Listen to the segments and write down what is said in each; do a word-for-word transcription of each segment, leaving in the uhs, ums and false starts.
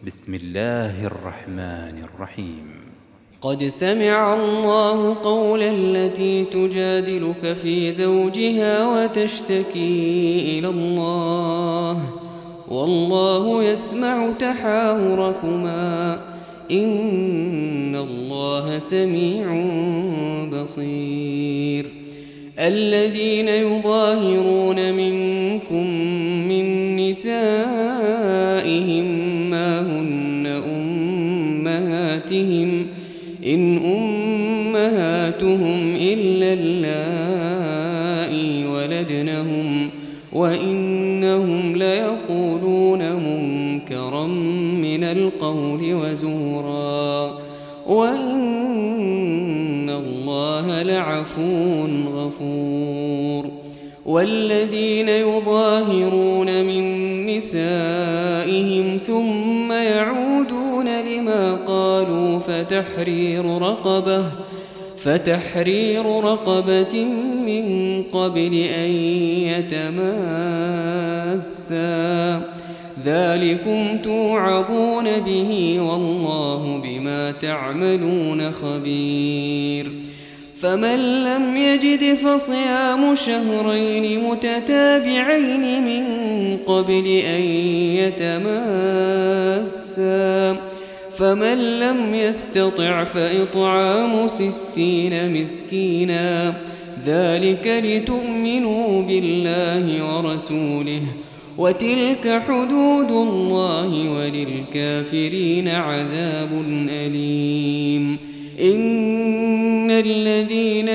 بسم الله الرحمن الرحيم. قد سمع الله قول التي تجادلك في زوجها وتشتكي إلى الله والله يسمع تحاوركما إن الله سميع بصير. الذين يظاهرون منكم من نسائهم ما هن أمهاتهم إن أمهاتهم إلا اللائي ولدنهم وإنهم ليقولون منكرا من القول وزورا وإن الله لعفو غفور. والذين يظاهرون من نسائهم ثم يعودون لما قالوا فتحرير رقبة فتحرير رقبة من قبل أن يتماسا ذلكم توعظون به والله بما تعملون خبير. فمن لم يجد فصيام شهرين متتابعين من قبل أن يتماسا فمن لم يستطع فإطعام ستين مسكينا ذلك لتؤمنوا بالله ورسوله وتلك حدود الله وللكافرين عذاب أليم. إن الذين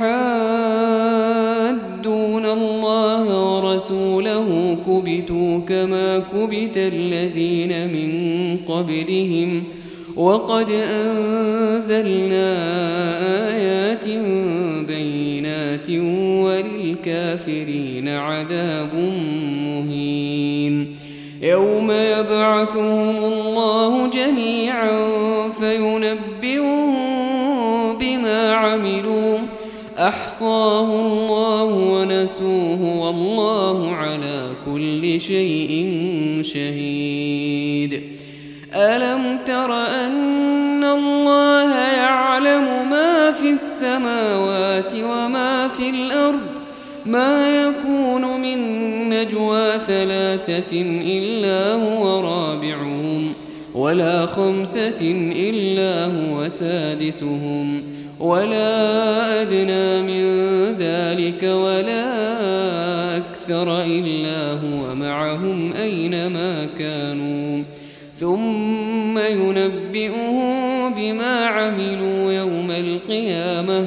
يحادون الله ورسوله كبتوا كما كبت الذين من قبلهم وقد أنزلنا آيات بينات وللكافرين عذاب مهين. يوم يبعثهم الله جميعا فينبئهم بما عملوا أحصاه الله ونسوه والله على كل شيء شهيد. ألم تر أن الله يعلم ما في السماوات وما في الأرض ما يكون من نجوى ثلاثة إلا هو رابعهم ولا خمسة إلا هو سادسهم ولا أدنى من ذلك ولا أكثر إلا هو معهم أينما كانوا ثم ينبئهم بما عملوا يوم القيامة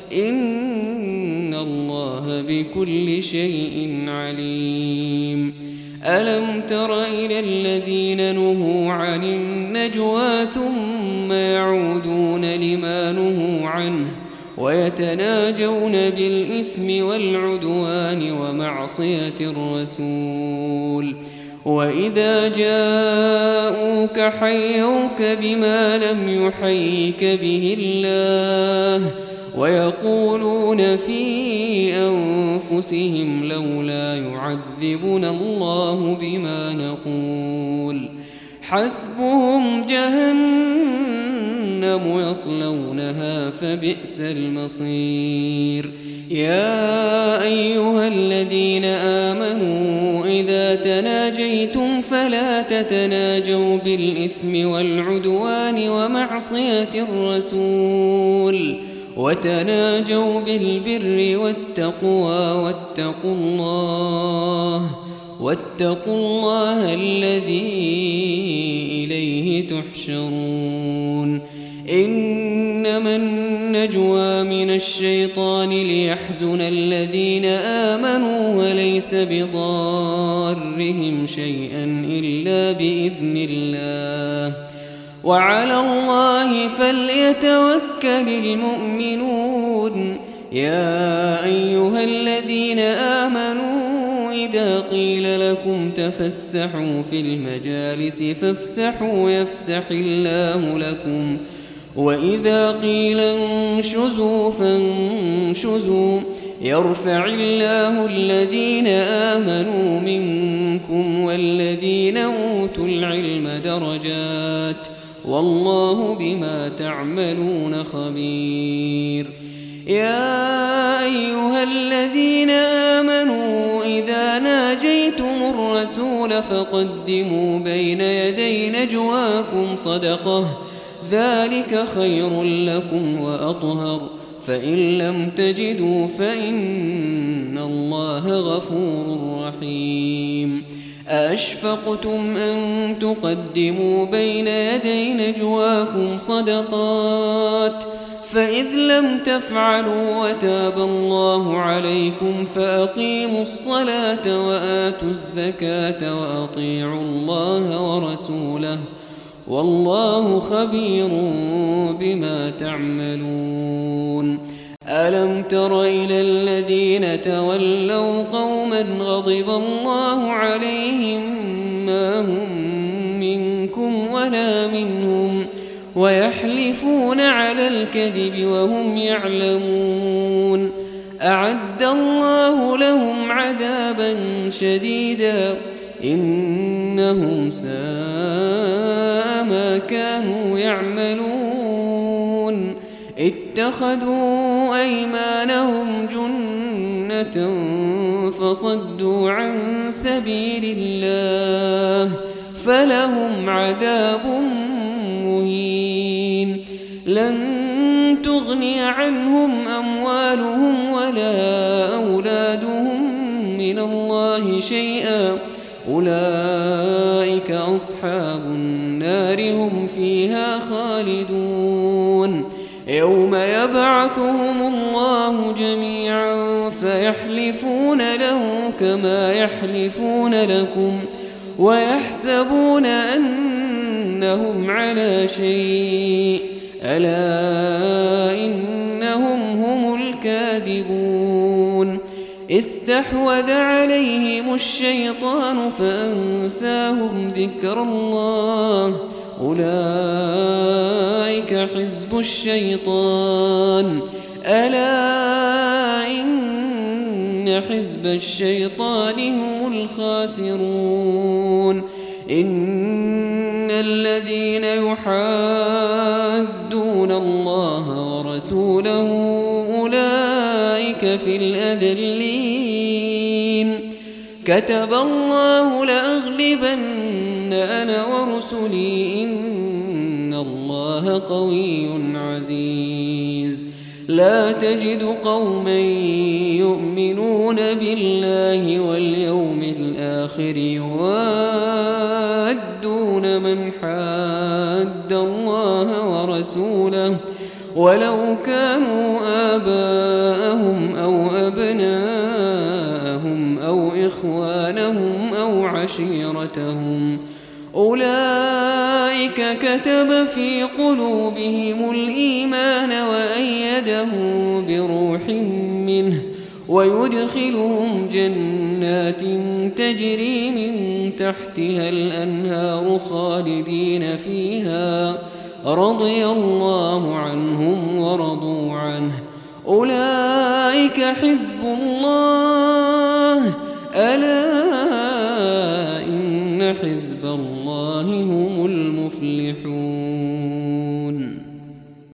إن الله بكل شيء عليم. ألم تر إلى الذين نهوا عن النجوى ثم يعودون لما نهوا عنه ويتناجون بالإثم والعدوان ومعصية الرسول وإذا جاءوك حيوك بما لم يحيك به الله ويقولون في أنفسهم لولا يعذبنا الله بما نقول حسبهم جهنم يصلونها فبئس المصير. يا أيها الذين آمنوا إذا تناجيتم فلا تتناجوا بالإثم والعدوان ومعصية الرسول وتناجوا بالبر والتقوى واتقوا الله واتقوا الله الذي إليه تحشرون. إنما النجوى من الشيطان ليحزن الذين آمنوا وليس بضارهم شيئا إلا بإذن الله وعلى الله فليتوكل المؤمنون. يا أيها الذين آمنوا إذا قيل لكم تفسحوا في المجالس فافسحوا يفسح الله لكم وإذا قيل انشزوا فانشزوا يرفع الله الذين آمنوا منكم والذين أوتوا العلم درجات والله بما تعملون خبير. يا أيها الذين آمنوا إذا ناجيتم الرسول فقدموا بين يدي نجواكم صدقة ذلك خير لكم وأطهر فإن لم تجدوا فإن الله غفور رحيم. أأشفقتم أن تقدموا بين يدي نجواكم صدقات فإذ لم تفعلوا وتاب الله عليكم فأقيموا الصلاة وآتوا الزكاة وأطيعوا الله ورسوله والله خبير بما تعملون. ألم تر إلى الذين تولوا قوما غضب الله عليهم ما هم منكم ولا منهم ويحلفون على الكذب وهم يعلمون أعد الله لهم عذابا شديدا إنهم ساء ما كانوا يعملون. اتخذوا أيمانهم جنة فصدوا عن سبيل الله فلهم عذاب مهين. لن تغني عنهم أموالهم ولا أولادهم من الله شيئا أولئك أصحاب النار هم فيها خالدون. يوم يبعثهم الله جميعا فيحلفون له كما يحلفون لكم ويحسبون أنهم على شيء ألا إنهم هم الكاذبون. استحوذ عليهم الشيطان فأنساهم ذكر الله أولئك حزب الشيطان ألا إن حزب الشيطان هم الخاسرون. إن الذين يحادون الله ورسوله أولئك في الأذلين. كتب الله لأغلبن أنا ورسلي إن الله قوي عزيز. لا تجد قوما يؤمنون بالله واليوم الآخر يوادون من حاد الله ورسوله ولو كانوا آباءهم أو أبناءهم أو إخوانهم أو عشيرتهم أولئك كتب في قلوبهم الإيمان وأيدهم بروح منه ويدخلهم جنات تجري من تحتها الأنهار خالدين فيها رضي الله عنهم ورضوا عنه أولئك حزب الله ألا إن حزب الله هم المفلحون.